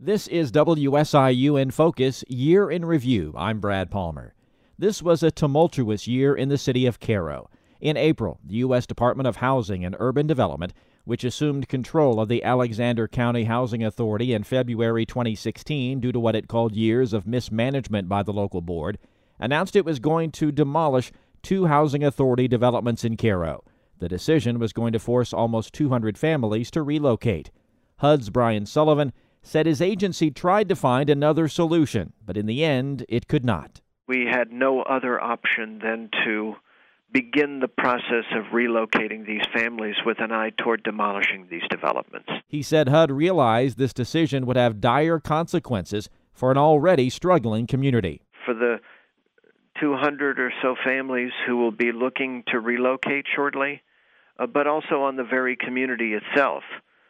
This is WSIU in Focus, Year in Review. I'm Brad Palmer. This was a tumultuous year in the city of Cairo. In April, the U.S. Department of Housing and Urban Development, which assumed control of the Alexander County Housing Authority in February 2016 due to what it called years of mismanagement by the local board, announced it was going to demolish 2 housing authority developments in Cairo. The decision was going to force almost 200 families to relocate. HUD's Brian Sullivan said his agency tried to find another solution, but in the end, it could not. We had no other option than to begin the process of relocating these families with an eye toward demolishing these developments. He said HUD realized this decision would have dire consequences for an already struggling community. For the 200 or so families who will be looking to relocate shortly, but also on the very community itself.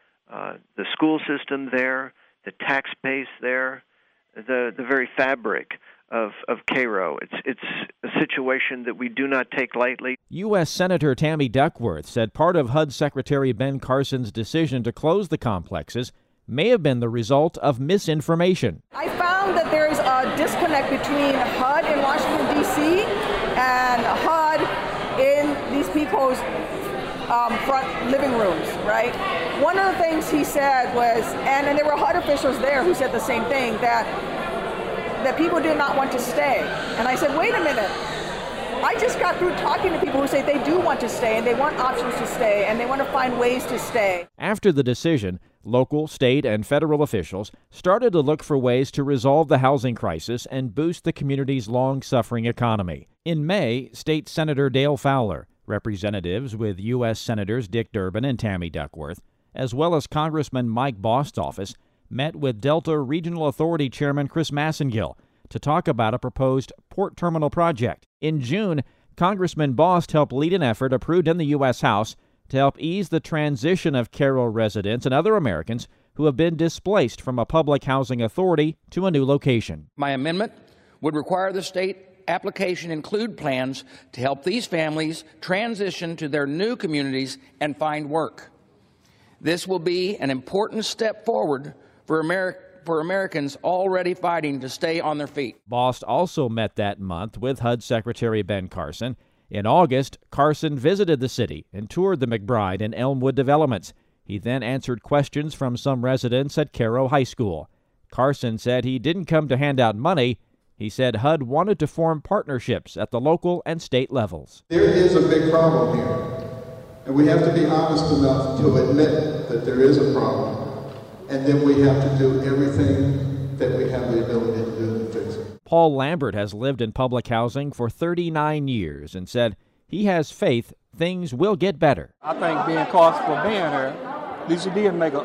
The school system there, the tax base there, the very fabric of Cairo. It's a situation that we do not take lightly. U.S. Senator Tammy Duckworth said part of HUD Secretary Ben Carson's decision to close the complexes may have been the result of misinformation. I found that there is a disconnect between HUD in Washington, D.C. and HUD in these people's front living rooms, right? One of the things he said was, and there were HUD officials there who said the same thing, that people did not want to stay. And I said, wait a minute. I just got through talking to people who say they do want to stay and they want options to stay and they want to find ways to stay. After the decision, local, state, and federal officials started to look for ways to resolve the housing crisis and boost the community's long-suffering economy. In May, State Senator Dale Fowler, representatives with U.S. Senators Dick Durbin and Tammy Duckworth, as well as Congressman Mike Bost's office, met with Delta Regional Authority Chairman Chris Massengill to talk about a proposed port terminal project. In June, Congressman Bost helped lead an effort approved in the U.S. House to help ease the transition of Cairo residents and other Americans who have been displaced from a public housing authority to a new location. My amendment would require the state application include plans to help these families transition to their new communities and find work. This will be an important step forward for Americans already fighting to stay on their feet. Bost also met that month with HUD Secretary Ben Carson. In August, Carson visited the city and toured the McBride and Elmwood developments. He then answered questions from some residents at Cairo High School. Carson said he didn't come to hand out money. He said HUD wanted to form partnerships at the local and state levels. There is a big problem here, and we have to be honest enough to admit that there is a problem. And then we have to do everything that we have the ability to do to fix it. Paul Lambert has lived in public housing for 39 years and said he has faith things will get better. I think being Carson for being here, at least he did make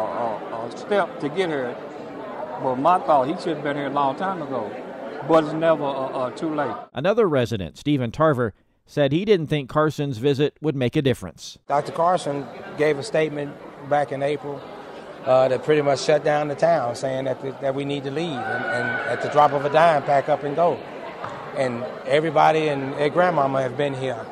a step to get here. But my thought, he should have been here a long time ago. But it's never too late. Another resident, Stephen Tarver, said he didn't think Carson's visit would make a difference. Dr. Carson gave a statement back in April that pretty much shut down the town, saying that we need to leave and at the drop of a dime, pack up and go. And everybody and their grandmama have been here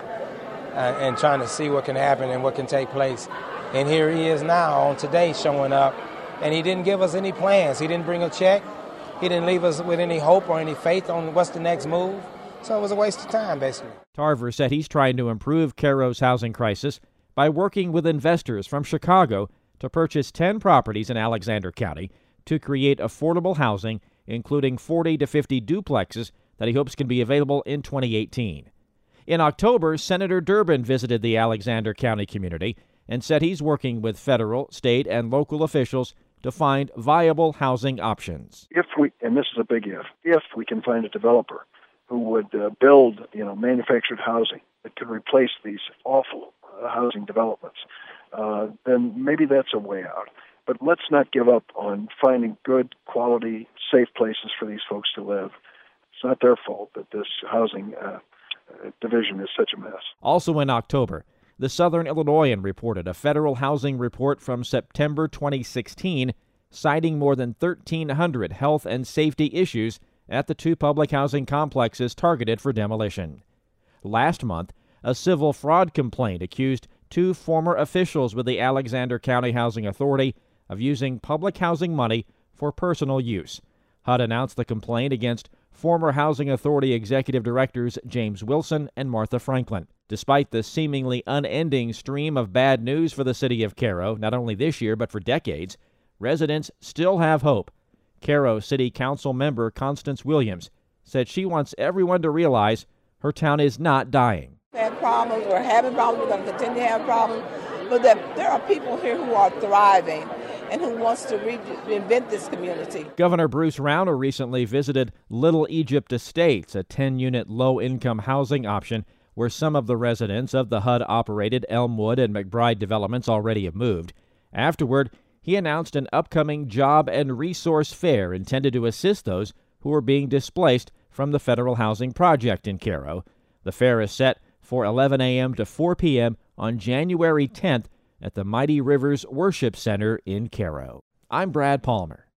and trying to see what can happen and what can take place. And here he is now on today showing up, and he didn't give us any plans. He didn't bring a check. He didn't leave us with any hope or any faith on what's the next move. So it was a waste of time, basically. Tarver said he's trying to improve Cairo's housing crisis by working with investors from Chicago to purchase 10 properties in Alexander County to create affordable housing, including 40 to 50 duplexes that he hopes can be available in 2018. In October, Senator Durbin visited the Alexander County community and said he's working with federal, state, and local officials to find viable housing options. If we, and this is a big if we can find a developer who would build, manufactured housing that could replace these awful housing developments, then maybe that's a way out. But let's not give up on finding good, quality, safe places for these folks to live. It's not their fault that this housing division is such a mess. Also in October, the Southern Illinoisan reported a federal housing report from September 2016 citing more than 1,300 health and safety issues at the 2 public housing complexes targeted for demolition. Last month, a civil fraud complaint accused 2 former officials with the Alexander County Housing Authority of using public housing money for personal use. HUD announced the complaint against former Housing Authority Executive Directors James Wilson and Martha Franklin. Despite the seemingly unending stream of bad news for the city of Cairo, not only this year but for decades, residents still have hope. Cairo City Council member Constance Williams said she wants everyone to realize her town is not dying. We had problems, we're having problems, we're going to continue to have problems, but that there are people here who are thriving and who wants to reinvent this community. Governor Bruce Rauner recently visited Little Egypt Estates, a 10-unit low-income housing option where some of the residents of the HUD-operated Elmwood and McBride developments already have moved. Afterward, he announced an upcoming job and resource fair intended to assist those who are being displaced from the federal housing project in Cairo. The fair is set for 11 a.m. to 4 p.m. on January 10th at the Mighty Rivers Worship Center in Cairo. I'm Brad Palmer.